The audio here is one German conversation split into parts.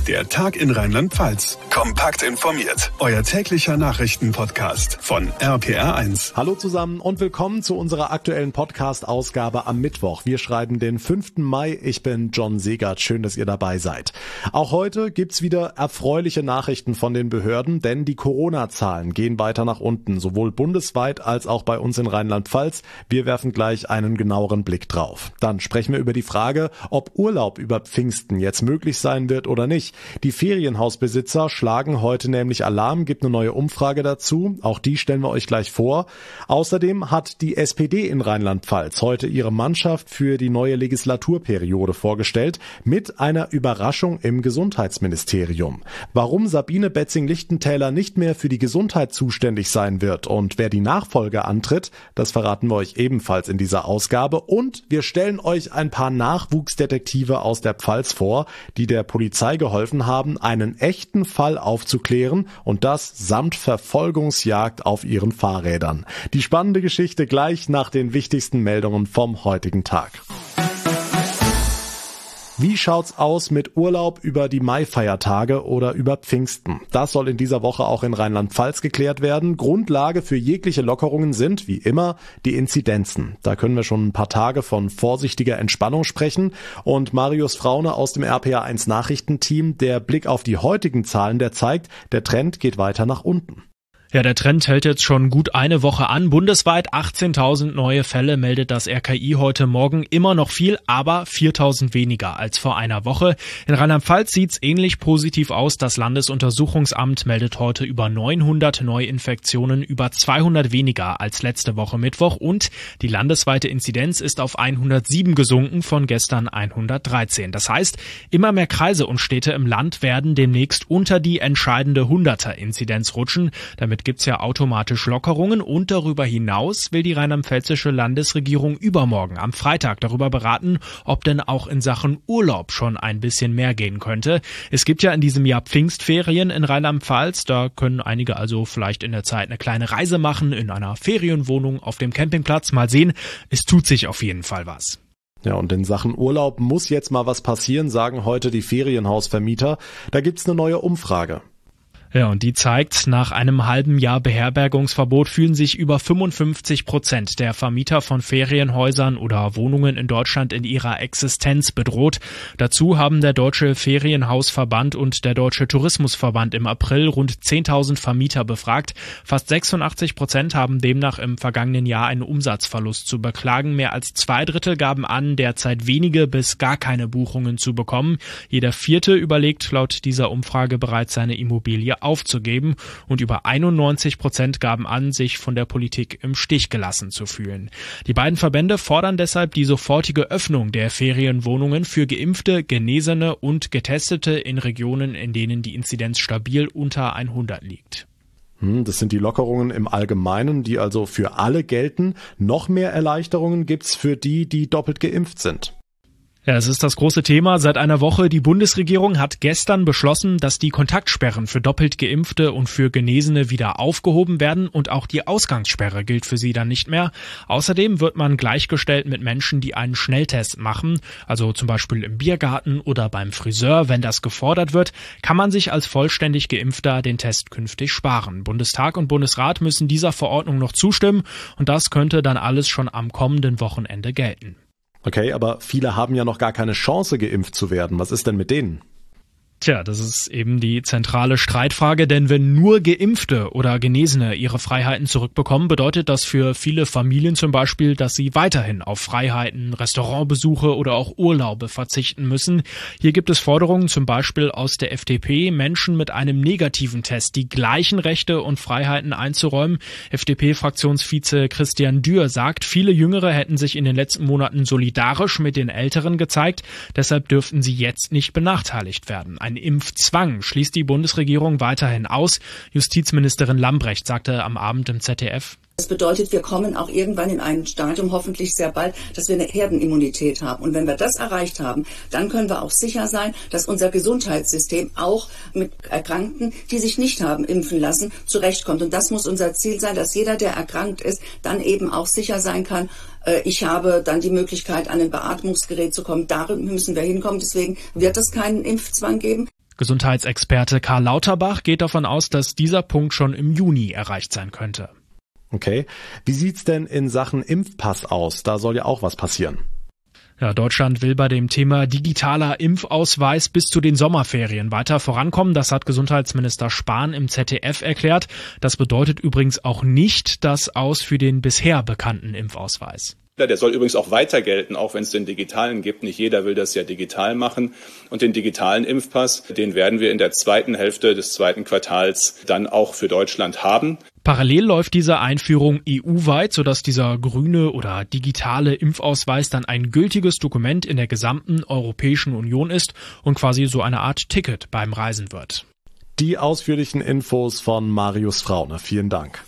Der Tag in Rheinland-Pfalz. Kompakt informiert. Euer täglicher Nachrichtenpodcast von RPR1. Hallo zusammen und willkommen zu unserer aktuellen Podcast-Ausgabe am Mittwoch. Wir schreiben den 5. Mai. Ich bin John Segert. Schön, dass ihr dabei seid. Auch heute gibt's wieder erfreuliche Nachrichten von den Behörden, denn die Corona-Zahlen gehen weiter nach unten, sowohl bundesweit als auch bei uns in Rheinland-Pfalz. Wir werfen gleich einen genaueren Blick drauf. Dann sprechen wir über die Frage, ob Urlaub über Pfingsten jetzt möglich sein wird oder nicht. Die Ferienhausbesitzer schlagen heute nämlich Alarm, gibt eine neue Umfrage dazu. Auch die stellen wir euch gleich vor. Außerdem hat die SPD in Rheinland-Pfalz heute ihre Mannschaft für die neue Legislaturperiode vorgestellt, mit einer Überraschung im Gesundheitsministerium. Warum Sabine Betzing-Lichtentäler nicht mehr für die Gesundheit zuständig sein wird und wer die Nachfolge antritt, das verraten wir euch ebenfalls in dieser Ausgabe. Und wir stellen euch ein paar Nachwuchsdetektive aus der Pfalz vor, die der Polizei geholfen haben, einen echten Fall aufzuklären und das samt Verfolgungsjagd auf ihren Fahrrädern. Die spannende Geschichte gleich nach den wichtigsten Meldungen vom heutigen Tag. Wie schaut's aus mit Urlaub über die Maifeiertage oder über Pfingsten? Das soll in dieser Woche auch in Rheinland-Pfalz geklärt werden. Grundlage für jegliche Lockerungen sind, wie immer, die Inzidenzen. Da können wir schon ein paar Tage von vorsichtiger Entspannung sprechen. Und Marius Fraune aus dem RPR1 Nachrichtenteam, der Blick auf die heutigen Zahlen, der zeigt, der Trend geht weiter nach unten. Ja, der Trend hält jetzt schon gut eine Woche an. Bundesweit 18.000 neue Fälle meldet das RKI heute Morgen. Immer noch viel, aber 4.000 weniger als vor einer Woche. In Rheinland-Pfalz sieht's ähnlich positiv aus. Das Landesuntersuchungsamt meldet heute über 900 Neuinfektionen, über 200 weniger als letzte Woche Mittwoch. Und die landesweite Inzidenz ist auf 107 gesunken, von gestern 113. Das heißt, immer mehr Kreise und Städte im Land werden demnächst unter die entscheidende 100er-Inzidenz rutschen. Damit gibt's ja automatisch Lockerungen und darüber hinaus will die rheinland-pfälzische Landesregierung übermorgen am Freitag darüber beraten, ob denn auch in Sachen Urlaub schon ein bisschen mehr gehen könnte. Es gibt ja in diesem Jahr Pfingstferien in Rheinland-Pfalz, da können einige also vielleicht in der Zeit eine kleine Reise machen, in einer Ferienwohnung auf dem Campingplatz. Mal sehen, es tut sich auf jeden Fall was. Ja, und in Sachen Urlaub muss jetzt mal was passieren, sagen heute die Ferienhausvermieter. Da gibt's eine neue Umfrage. Ja, und die zeigt, nach einem halben Jahr Beherbergungsverbot fühlen sich über 55% der Vermieter von Ferienhäusern oder Wohnungen in Deutschland in ihrer Existenz bedroht. Dazu haben der Deutsche Ferienhausverband und der Deutsche Tourismusverband im April rund 10.000 Vermieter befragt. Fast 86% haben demnach im vergangenen Jahr einen Umsatzverlust zu beklagen. Mehr als 2/3 gaben an, derzeit wenige bis gar keine Buchungen zu bekommen. Jeder Vierte überlegt laut dieser Umfrage bereits, seine Immobilie aufzugeben, und über 91% gaben an, sich von der Politik im Stich gelassen zu fühlen. Die beiden Verbände fordern deshalb die sofortige Öffnung der Ferienwohnungen für Geimpfte, Genesene und Getestete in Regionen, in denen die Inzidenz stabil unter 100 liegt. Das sind die Lockerungen im Allgemeinen, die also für alle gelten. Noch mehr Erleichterungen gibt's für die, die doppelt geimpft sind. Ja, es ist das große Thema seit einer Woche. Die Bundesregierung hat gestern beschlossen, dass die Kontaktsperren für doppelt Geimpfte und für Genesene wieder aufgehoben werden und auch die Ausgangssperre gilt für sie dann nicht mehr. Außerdem wird man gleichgestellt mit Menschen, die einen Schnelltest machen, also zum Beispiel im Biergarten oder beim Friseur. Wenn das gefordert wird, kann man sich als vollständig Geimpfter den Test künftig sparen. Bundestag und Bundesrat müssen dieser Verordnung noch zustimmen und das könnte dann alles schon am kommenden Wochenende gelten. Okay, aber viele haben ja noch gar keine Chance, geimpft zu werden. Was ist denn mit denen? Tja, das ist eben die zentrale Streitfrage, denn wenn nur Geimpfte oder Genesene ihre Freiheiten zurückbekommen, bedeutet das für viele Familien zum Beispiel, dass sie weiterhin auf Freiheiten, Restaurantbesuche oder auch Urlaube verzichten müssen. Hier gibt es Forderungen zum Beispiel aus der FDP, Menschen mit einem negativen Test die gleichen Rechte und Freiheiten einzuräumen. FDP-Fraktionsvize Christian Dürr sagt, viele Jüngere hätten sich in den letzten Monaten solidarisch mit den Älteren gezeigt, deshalb dürften sie jetzt nicht benachteiligt werden. Ein Impfzwang schließt die Bundesregierung weiterhin aus. Justizministerin Lambrecht sagte am Abend im ZDF: Das bedeutet, wir kommen auch irgendwann in ein Stadium, hoffentlich sehr bald, dass wir eine Herdenimmunität haben. Und wenn wir das erreicht haben, dann können wir auch sicher sein, dass unser Gesundheitssystem auch mit Erkrankten, die sich nicht haben impfen lassen, zurechtkommt. Und das muss unser Ziel sein, dass jeder, der erkrankt ist, dann eben auch sicher sein kann, ich habe dann die Möglichkeit, an ein Beatmungsgerät zu kommen. Darüber müssen wir hinkommen. Deswegen wird es keinen Impfzwang geben. Gesundheitsexperte Karl Lauterbach geht davon aus, dass dieser Punkt schon im Juni erreicht sein könnte. Okay. Wie sieht's denn in Sachen Impfpass aus? Da soll ja auch was passieren. Ja, Deutschland will bei dem Thema digitaler Impfausweis bis zu den Sommerferien weiter vorankommen. Das hat Gesundheitsminister Spahn im ZDF erklärt. Das bedeutet übrigens auch nicht das Aus für den bisher bekannten Impfausweis. Der soll übrigens auch weiter gelten, auch wenn es den digitalen gibt. Nicht jeder will das ja digital machen. Und den digitalen Impfpass, den werden wir in der zweiten Hälfte des zweiten Quartals dann auch für Deutschland haben. Parallel läuft diese Einführung EU-weit, sodass dieser grüne oder digitale Impfausweis dann ein gültiges Dokument in der gesamten Europäischen Union ist und quasi so eine Art Ticket beim Reisen wird. Die ausführlichen Infos von Marius Fraune. Vielen Dank.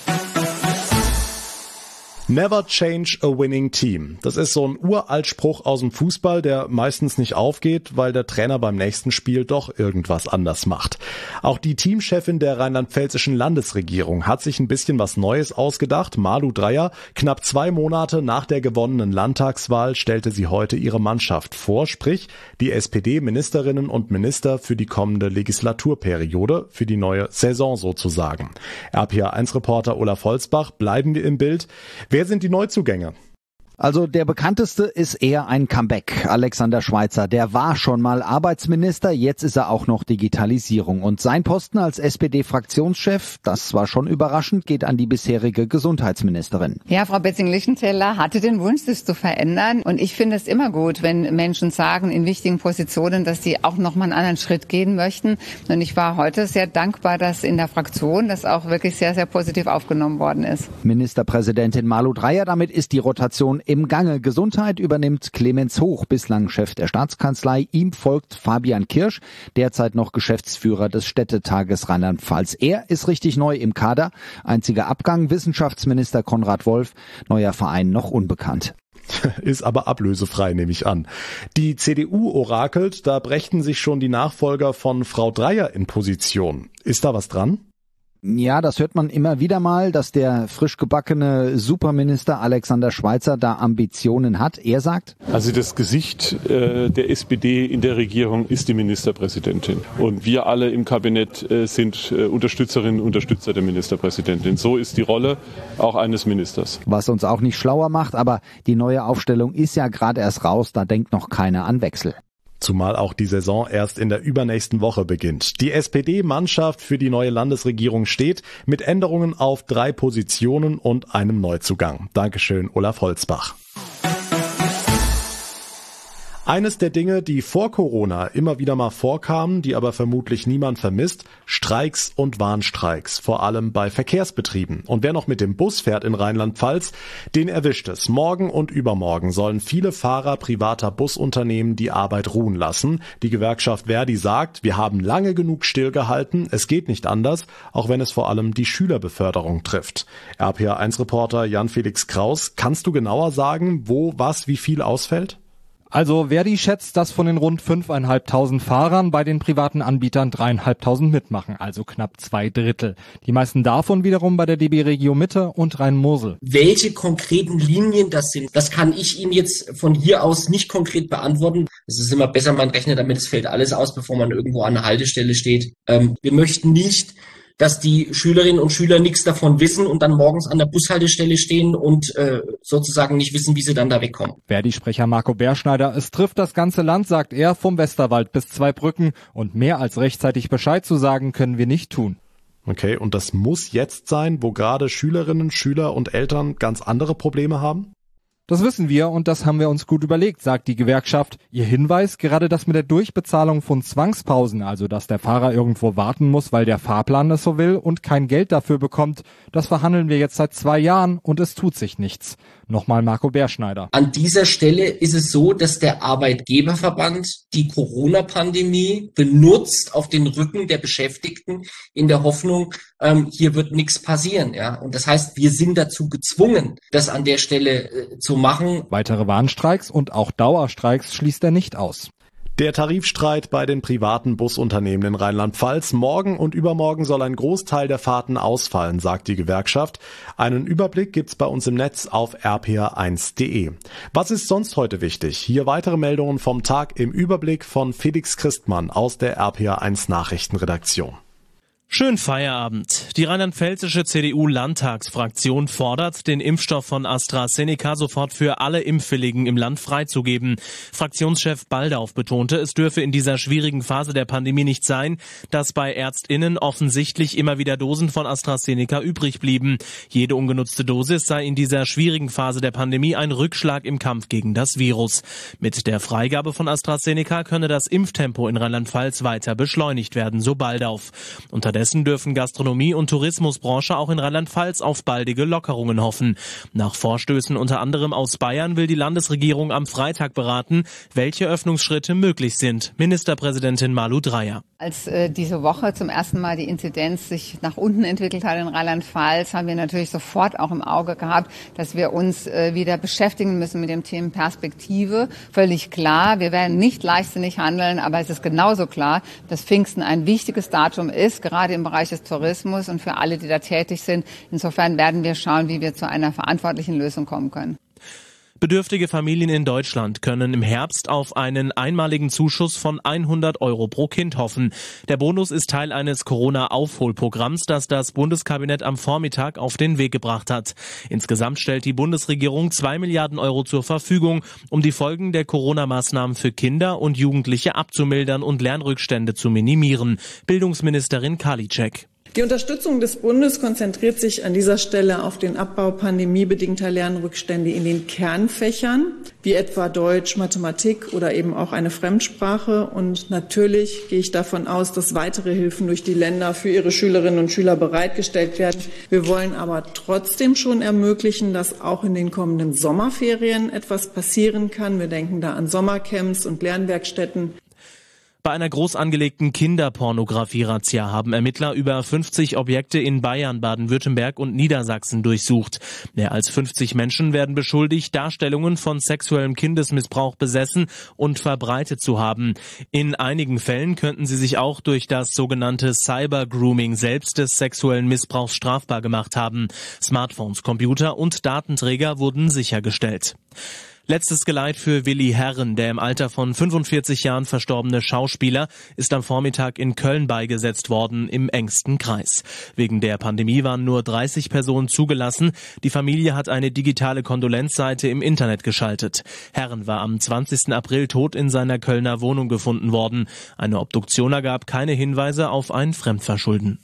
Never change a winning team. Das ist so ein Uraltspruch aus dem Fußball, der meistens nicht aufgeht, weil der Trainer beim nächsten Spiel doch irgendwas anders macht. Auch die Teamchefin der rheinland-pfälzischen Landesregierung hat sich ein bisschen was Neues ausgedacht. Malu Dreyer, knapp 2 Monate nach der gewonnenen Landtagswahl stellte sie heute ihre Mannschaft vor, sprich die SPD-Ministerinnen und Minister für die kommende Legislaturperiode, für die neue Saison sozusagen. RPA1-Reporter Olaf Holzbach, bleiben wir im Bild. Wer sind die Neuzugänge? Also der bekannteste ist eher ein Comeback. Alexander Schweitzer, der war schon mal Arbeitsminister, jetzt ist er auch noch Digitalisierung. Und sein Posten als SPD-Fraktionschef, das war schon überraschend, geht an die bisherige Gesundheitsministerin. Ja, Frau Betzing-Lichtenteller hatte den Wunsch, das zu verändern. Und ich finde es immer gut, wenn Menschen sagen in wichtigen Positionen, dass sie auch noch mal einen anderen Schritt gehen möchten. Und ich war heute sehr dankbar, dass in der Fraktion das auch wirklich sehr, sehr positiv aufgenommen worden ist. Ministerpräsidentin Malu Dreyer, damit ist die Rotation im Gange. Gesundheit übernimmt Clemens Hoch, bislang Chef der Staatskanzlei. Ihm folgt Fabian Kirsch, derzeit noch Geschäftsführer des Städtetages Rheinland-Pfalz. Er ist richtig neu im Kader. Einziger Abgang, Wissenschaftsminister Konrad Wolf. Neuer Verein noch unbekannt. Ist aber ablösefrei, nehme ich an. Die CDU orakelt, da brächten sich schon die Nachfolger von Frau Dreyer in Position. Ist da was dran? Ja, das hört man immer wieder mal, dass der frisch gebackene Superminister Alexander Schweitzer da Ambitionen hat. Er sagt: Also das Gesicht der SPD in der Regierung ist die Ministerpräsidentin. Und wir alle im Kabinett sind Unterstützerinnen und Unterstützer der Ministerpräsidentin. So ist die Rolle auch eines Ministers. Was uns auch nicht schlauer macht, aber die neue Aufstellung ist ja gerade erst raus, da denkt noch keiner an Wechsel. Zumal auch die Saison erst in der übernächsten Woche beginnt. Die SPD-Mannschaft für die neue Landesregierung steht mit Änderungen auf 3 Positionen und einem Neuzugang. Dankeschön, Olaf Holzbach. Eines der Dinge, die vor Corona immer wieder mal vorkamen, die aber vermutlich niemand vermisst: Streiks und Warnstreiks, vor allem bei Verkehrsbetrieben. Und wer noch mit dem Bus fährt in Rheinland-Pfalz, den erwischt es. Morgen und übermorgen sollen viele Fahrer privater Busunternehmen die Arbeit ruhen lassen. Die Gewerkschaft Verdi sagt, wir haben lange genug stillgehalten, es geht nicht anders, auch wenn es vor allem die Schülerbeförderung trifft. RPA1-Reporter Jan-Felix Kraus, kannst du genauer sagen, wo, was, wie viel ausfällt? Also Verdi schätzt, dass von den rund 5.500 Fahrern bei den privaten Anbietern 3.500 mitmachen, also knapp 2/3. Die meisten davon wiederum bei der DB Regio Mitte und Rhein-Mosel. Welche konkreten Linien das sind, das kann ich Ihnen jetzt von hier aus nicht konkret beantworten. Es ist immer besser, man rechnet damit, es fällt alles aus, bevor man irgendwo an einer Haltestelle steht. Wir möchten nicht, dass die Schülerinnen und Schüler nichts davon wissen und dann morgens an der Bushaltestelle stehen und sozusagen nicht wissen, wie sie dann da wegkommen. Verdi-Sprecher Marco Berschneider: Es trifft das ganze Land, sagt er, vom Westerwald bis Zweibrücken, und mehr als rechtzeitig Bescheid zu sagen können wir nicht tun. Okay, und das muss jetzt sein, wo gerade Schülerinnen, Schüler und Eltern ganz andere Probleme haben? Das wissen wir und das haben wir uns gut überlegt, sagt die Gewerkschaft. Ihr Hinweis: Gerade das mit der Durchbezahlung von Zwangspausen, also dass der Fahrer irgendwo warten muss, weil der Fahrplan es so will und kein Geld dafür bekommt, das verhandeln wir jetzt seit 2 Jahren und es tut sich nichts. Nochmal Marco Berschneider. An dieser Stelle ist es so, dass der Arbeitgeberverband die Corona-Pandemie benutzt auf den Rücken der Beschäftigten in der Hoffnung, hier wird nichts passieren. Ja? Und das heißt, wir sind dazu gezwungen, das an der Stelle zu machen. Weitere Warnstreiks und auch Dauerstreiks schließt er nicht aus. Der Tarifstreit bei den privaten Busunternehmen in Rheinland-Pfalz. Morgen und übermorgen soll ein Großteil der Fahrten ausfallen, sagt die Gewerkschaft. Einen Überblick gibt's bei uns im Netz auf rpr1.de. Was ist sonst heute wichtig? Hier weitere Meldungen vom Tag im Überblick von Felix Christmann aus der RPR1 Nachrichtenredaktion. Schönen Feierabend. Die rheinland-pfälzische CDU-Landtagsfraktion fordert, den Impfstoff von AstraZeneca sofort für alle Impfwilligen im Land freizugeben. Fraktionschef Baldauf betonte, es dürfe in dieser schwierigen Phase der Pandemie nicht sein, dass bei ÄrztInnen offensichtlich immer wieder Dosen von AstraZeneca übrig blieben. Jede ungenutzte Dosis sei in dieser schwierigen Phase der Pandemie ein Rückschlag im Kampf gegen das Virus. Mit der Freigabe von AstraZeneca könne das Impftempo in Rheinland-Pfalz weiter beschleunigt werden, so Baldauf. Unterdessen dürfen Gastronomie- und Tourismusbranche auch in Rheinland-Pfalz auf baldige Lockerungen hoffen. Nach Vorstößen unter anderem aus Bayern will die Landesregierung am Freitag beraten, welche Öffnungsschritte möglich sind. Ministerpräsidentin Malu Dreyer. Als diese Woche zum ersten Mal die Inzidenz sich nach unten entwickelt hat in Rheinland-Pfalz, haben wir natürlich sofort auch im Auge gehabt, dass wir uns wieder beschäftigen müssen mit dem Thema Perspektive. Völlig klar, wir werden nicht leichtsinnig handeln, aber es ist genauso klar, dass Pfingsten ein wichtiges Datum ist, gerade im Bereich des Tourismus und für alle, die da tätig sind. Insofern werden wir schauen, wie wir zu einer verantwortlichen Lösung kommen können. Bedürftige Familien in Deutschland können im Herbst auf einen einmaligen Zuschuss von 100 € pro Kind hoffen. Der Bonus ist Teil eines Corona-Aufholprogramms, das das Bundeskabinett am Vormittag auf den Weg gebracht hat. Insgesamt stellt die Bundesregierung 2 Milliarden € zur Verfügung, um die Folgen der Corona-Maßnahmen für Kinder und Jugendliche abzumildern und Lernrückstände zu minimieren. Bildungsministerin Karliczek. Die Unterstützung des Bundes konzentriert sich an dieser Stelle auf den Abbau pandemiebedingter Lernrückstände in den Kernfächern, wie etwa Deutsch, Mathematik oder eben auch eine Fremdsprache. Und natürlich gehe ich davon aus, dass weitere Hilfen durch die Länder für ihre Schülerinnen und Schüler bereitgestellt werden. Wir wollen aber trotzdem schon ermöglichen, dass auch in den kommenden Sommerferien etwas passieren kann. Wir denken da an Sommercamps und Lernwerkstätten. Bei einer groß angelegten Kinderpornografie-Razzia haben Ermittler über 50 Objekte in Bayern, Baden-Württemberg und Niedersachsen durchsucht. Mehr als 50 Menschen werden beschuldigt, Darstellungen von sexuellem Kindesmissbrauch besessen und verbreitet zu haben. In einigen Fällen könnten sie sich auch durch das sogenannte Cyber-Grooming selbst des sexuellen Missbrauchs strafbar gemacht haben. Smartphones, Computer und Datenträger wurden sichergestellt. Letztes Geleit für Willi Herren, der im Alter von 45 Jahren verstorbene Schauspieler, ist am Vormittag in Köln beigesetzt worden, im engsten Kreis. Wegen der Pandemie waren nur 30 Personen zugelassen. Die Familie hat eine digitale Kondolenzseite im Internet geschaltet. Herren war am 20. April tot in seiner Kölner Wohnung gefunden worden. Eine Obduktion ergab keine Hinweise auf ein Fremdverschulden.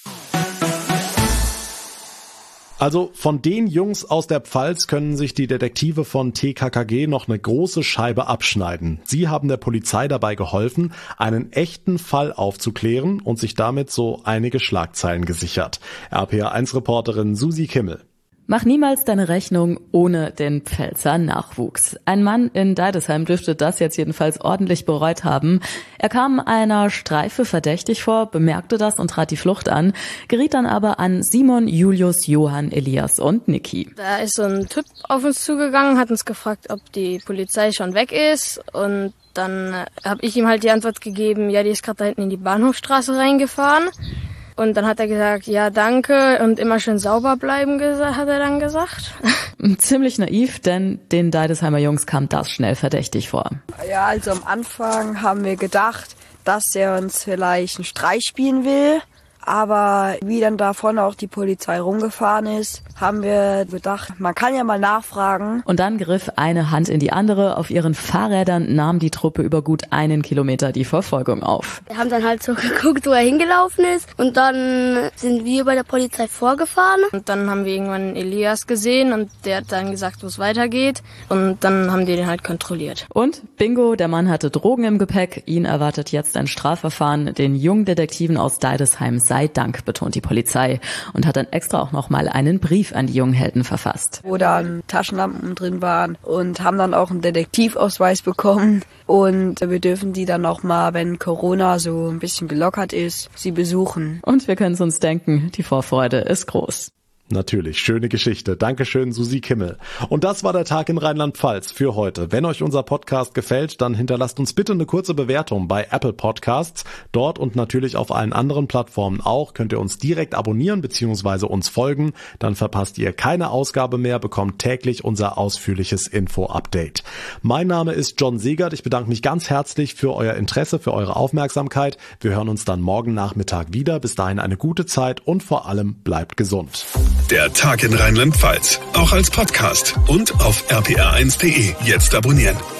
Also von den Jungs aus der Pfalz können sich die Detektive von TKKG noch eine große Scheibe abschneiden. Sie haben der Polizei dabei geholfen, einen echten Fall aufzuklären und sich damit so einige Schlagzeilen gesichert. RPR1-Reporterin Susi Kimmel. Mach niemals deine Rechnung ohne den Pfälzer Nachwuchs. Ein Mann in Deidesheim dürfte das jetzt jedenfalls ordentlich bereut haben. Er kam einer Streife verdächtig vor, bemerkte das und trat die Flucht an, geriet dann aber an Simon, Julius, Johann, Elias und Niki. Da ist so ein Typ auf uns zugegangen, hat uns gefragt, ob die Polizei schon weg ist, und dann habe ich ihm halt die Antwort gegeben, ja, die ist gerade da hinten in die Bahnhofstraße reingefahren. Und dann hat er gesagt, ja, danke und immer schön sauber bleiben, hat er dann gesagt. Ziemlich naiv, denn den Deidesheimer Jungs kam das schnell verdächtig vor. Ja, also am Anfang haben wir gedacht, dass er uns vielleicht einen Streich spielen will. Aber wie dann da vorne auch die Polizei rumgefahren ist, haben wir gedacht, man kann ja mal nachfragen. Und dann griff eine Hand in die andere. Auf ihren Fahrrädern nahm die Truppe über gut 1 Kilometer die Verfolgung auf. Wir haben dann halt so geguckt, wo er hingelaufen ist. Und dann sind wir bei der Polizei vorgefahren. Und dann haben wir irgendwann Elias gesehen und der hat dann gesagt, wo es weitergeht. Und dann haben die den halt kontrolliert. Und bingo, der Mann hatte Drogen im Gepäck. Ihn erwartet jetzt ein Strafverfahren. Den jungen Detektiven aus Deidesheim sei Dank, betont die Polizei, und hat dann extra auch noch mal einen Brief an die jungen Helden verfasst. Wo dann Taschenlampen drin waren, und haben dann auch einen Detektivausweis bekommen. Und wir dürfen die dann noch mal, wenn Corona so ein bisschen gelockert ist, sie besuchen. Und wir können es uns denken, die Vorfreude ist groß. Natürlich, schöne Geschichte. Dankeschön, Susi Kimmel. Und das war der Tag in Rheinland-Pfalz für heute. Wenn euch unser Podcast gefällt, dann hinterlasst uns bitte eine kurze Bewertung bei Apple Podcasts. Dort und natürlich auf allen anderen Plattformen auch könnt ihr uns direkt abonnieren bzw. uns folgen. Dann verpasst ihr keine Ausgabe mehr, bekommt täglich unser ausführliches Info-Update. Mein Name ist John Segert. Ich bedanke mich ganz herzlich für euer Interesse, für eure Aufmerksamkeit. Wir hören uns dann morgen Nachmittag wieder. Bis dahin eine gute Zeit und vor allem bleibt gesund. Der Tag in Rheinland-Pfalz, auch als Podcast und auf rpr1.de. Jetzt abonnieren.